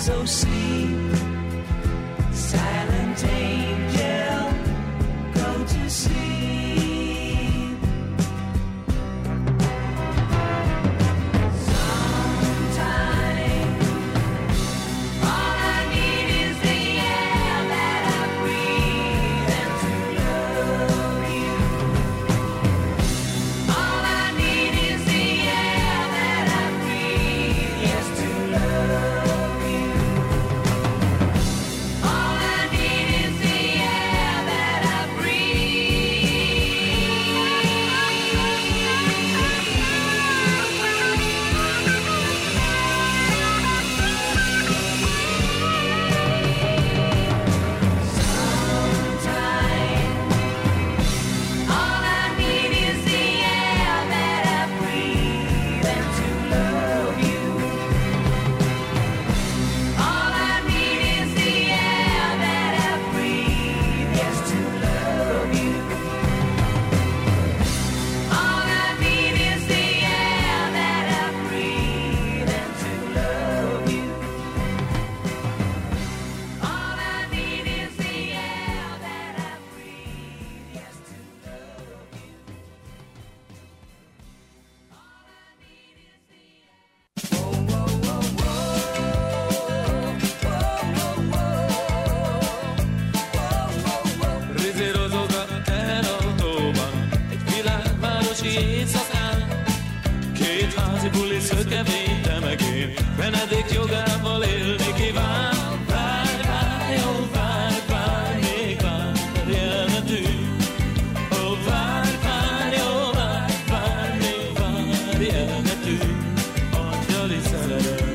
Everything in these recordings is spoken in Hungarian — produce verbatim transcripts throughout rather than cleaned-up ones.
so sleep, silent angel, go to sleep. Sometime, all I need is the air that I breathe and to love you. All I need is the air that I breathe, yes, to love you. All I need is the air that I Sometime, all I need is the air that I breathe and to love you. All I need is the air that I breathe, yes, to love you. All I need is the air that I breathe and to love you. All I need is the air that I breathe, yes, to love you. Rizírozok a teherautóban, egy világvárosi éjszakán. Két házi buli szökevéte meg én, Benedikt jogával élni kíván. Várj, várj, ó, várj, várj, még várj, elmetünk. Ó, várj, várj, ó, várj, várj, még várj, elmetünk. Angyali szerelem.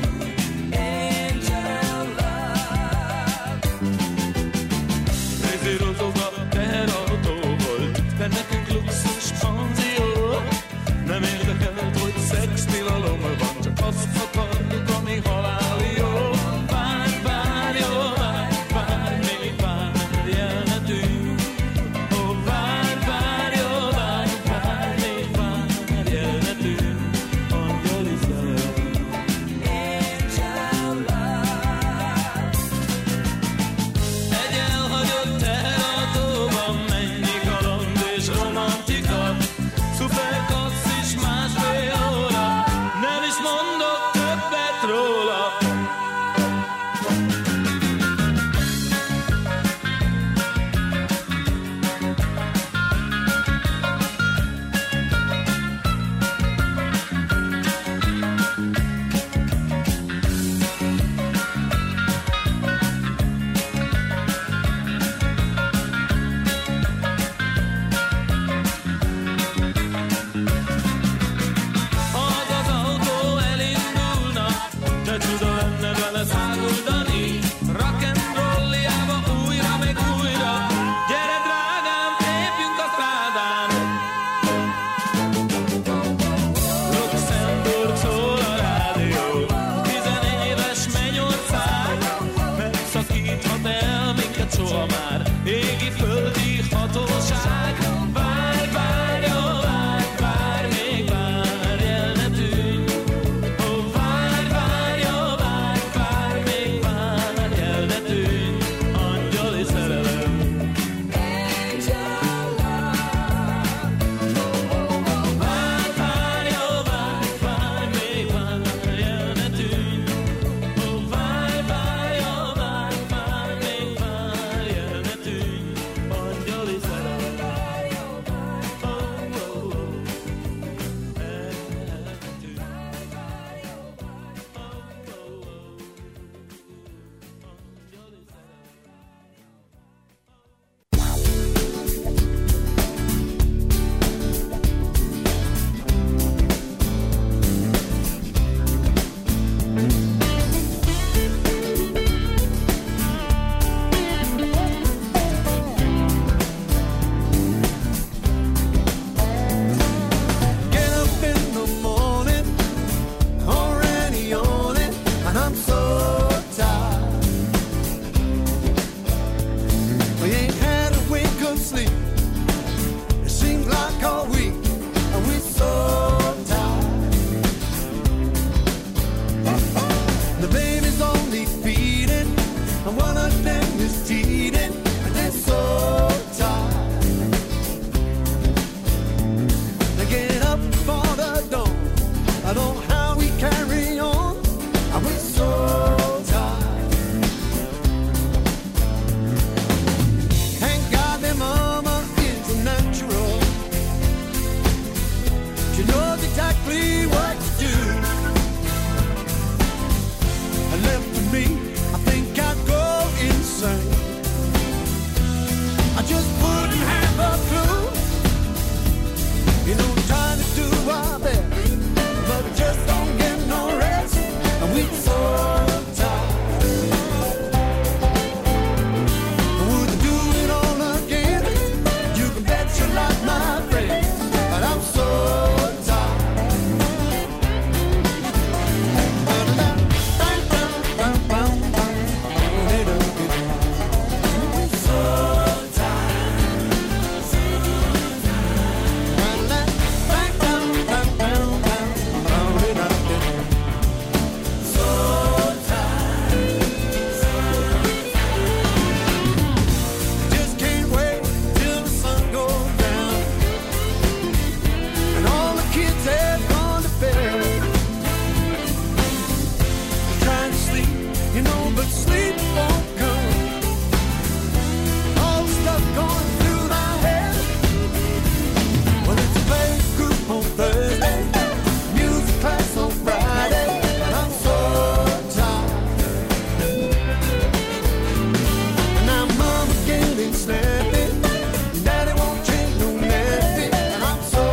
Rizírozok a teherautó volt, de nekünk luxus panzió. Nem érdekelt, hogy szextilalom van, csak azt akartuk, ami haláli jó. Várj, várj, ó, várj, várj, még várj, elmetünk. Ó, várj, várj, ó, várj, várj, még várj, elmetünk. Angyali szerelem. Egy elhagyott teherautóban mennyi kaland és romantika. Szuper klasszis másfél óra, nem is mondok többet róla. Ha az az autó elindulna, de csuda lenne vele száguldani. Rock'n'rolliába újra meg újra, gyere drágám, lépjünk a strádán. Luxemburg szól a rádió, tizenéves mennyország. Megszakíthat el minket soha már, égi földi hatóság. Várj, várj, ó, várj, várj, még várj, elmetünk. Ó, várj, várj, ó, várj, várj, még várj, elmetünk. Angyali szerelem. Várj, várj, ó, várj, várj, még várj, elmetünk. Ó, várj, várj, ó, várj, várj, még várj, elmetünk. Angyali szerelem. Oh, oh, oh. Elmetünk. Oh, oh, oh. Angyali Get up in the morning, already on it, and I'm so tired. We ain't had a wink of sleep. It seems like all week, and we're so tired. The baby's only feet. but sleep won't come. All the stuff going through my head. Well, it's a play group on Thursday, music class on Friday, and I'm so tired. And now mama's getting snappy, daddy won't change no nappy, and I'm so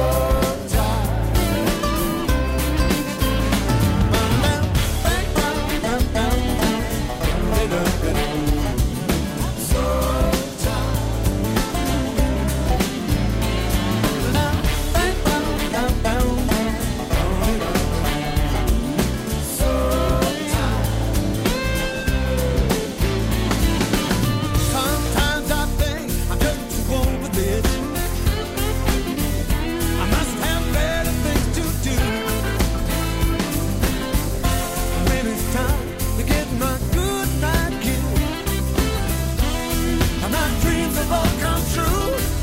sometimes I think I'm just too old for this. I must have better things to do. When it's time to get my good night kiss, and my dreams have all come true.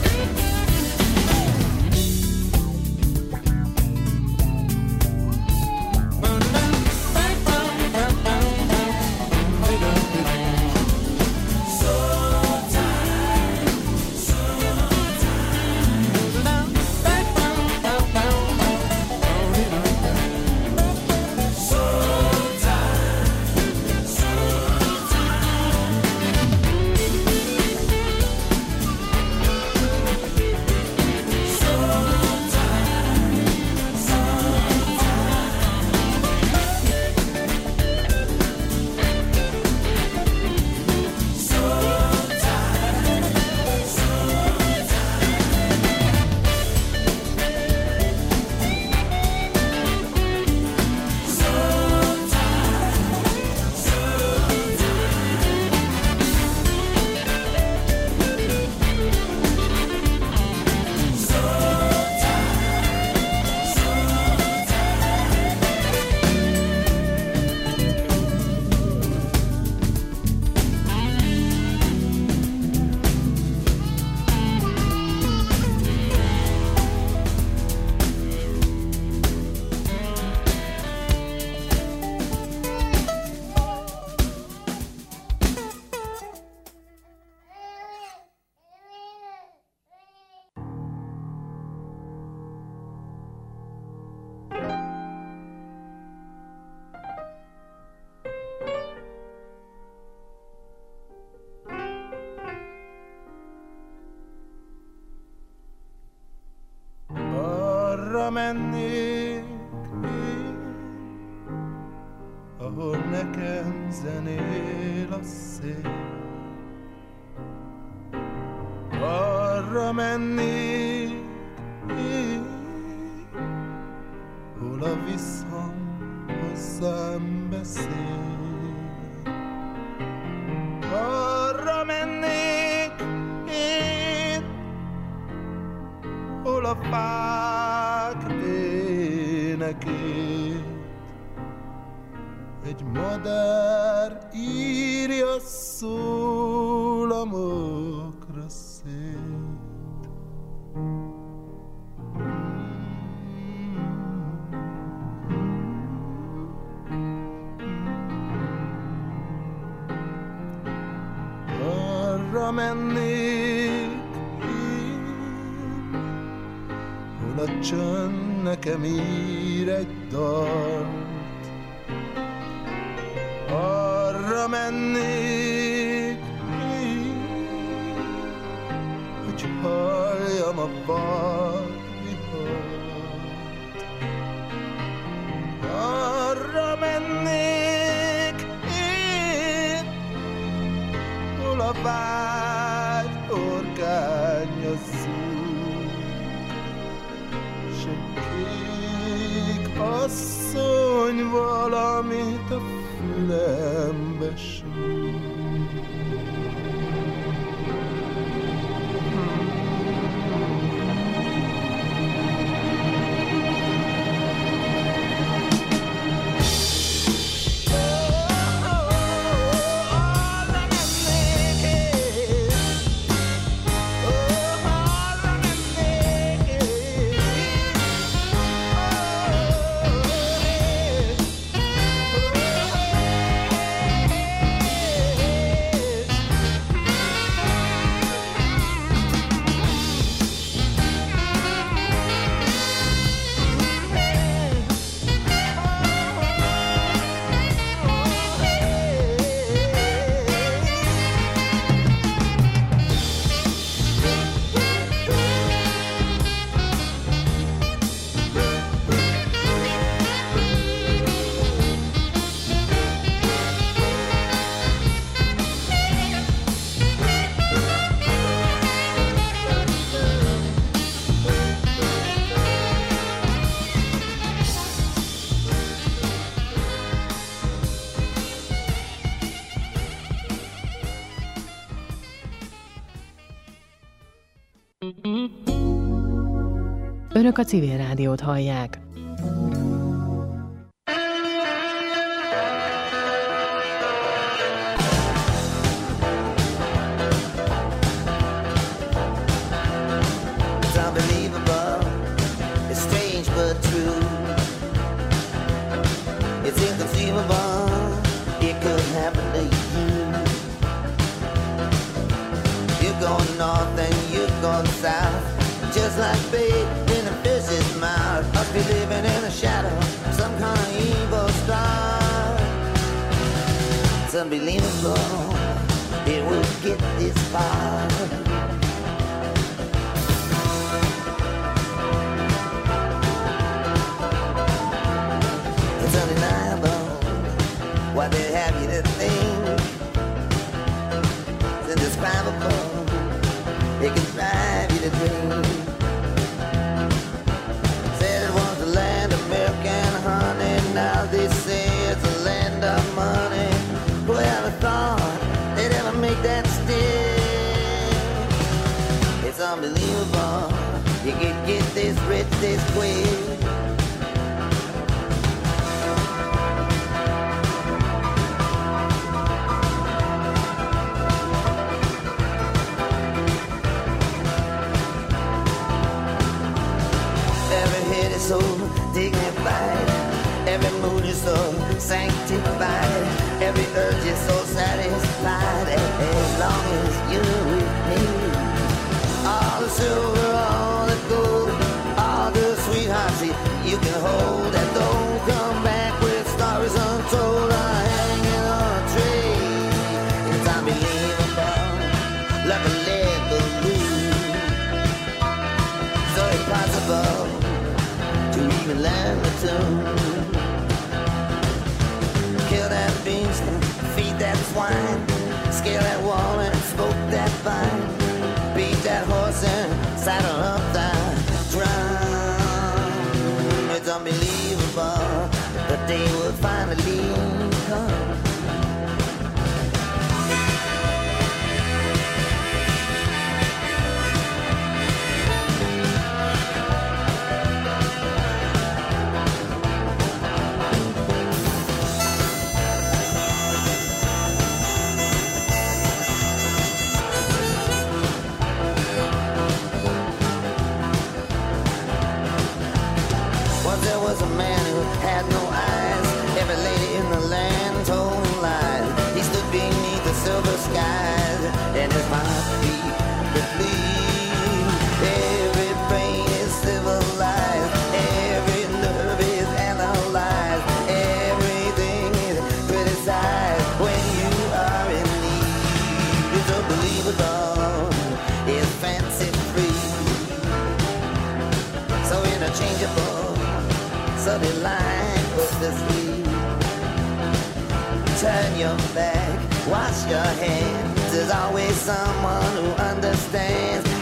Arra mennék én, ahol nekem zenél a szél. Arra mennék én, hol a visszhang hozzám beszél. Arra mennék én, hol a fák énekét egy madár írja szólamokra szét. Arra mennék én, hol a csönd nekem ír egy dalt. Arra mennék én, hogy halljam a vadvihart. Arra mennék én, hol a vágy orgánya zúg, s egy kék asszony valamit a fülembe súg. Önök a Civil Rádiót hallják. It's unbelievable, it's strange but true. It's inconceivable, it could happen to you. You're going north and you're going south, just like bait in a fish's mouth. Must be living in a shadow, some kind of evil star. It's unbelievable, it will get this far. It's undeniable what they have you to think. It's indescribable, they can drive you to drink. Said it was the land of milk and honey, now they say it's a land of money. Who ever thought they'd ever make that stick? It's unbelievable, you can get this rich this quick. So dignified, every mood is so sanctified, every urge is so satisfied. As long as you're with me, all the silver, all the gold, all the sweethearts you can hold that don't come back with stories untold are hanging on a tree. It's unbelievable, like a lead balloon, so impossible to even learn the tune. Kill that beast, feed that swine, scale that wall and smoke that vine, beat that horse and saddle up that drum. It's unbelievable, the day will finally come. There was a man who had no eyes. Every lady in the land told him lies. He stood beneath the silver skies, and his heart beat the bleed. Every brain is civilized, every nerve is analyzed, everything is criticized when you are in need. It's unbelievable, it's fancy free, so interchangeable, so the line was the sleep. Turn your back, wash your hands. There's always someone who understands.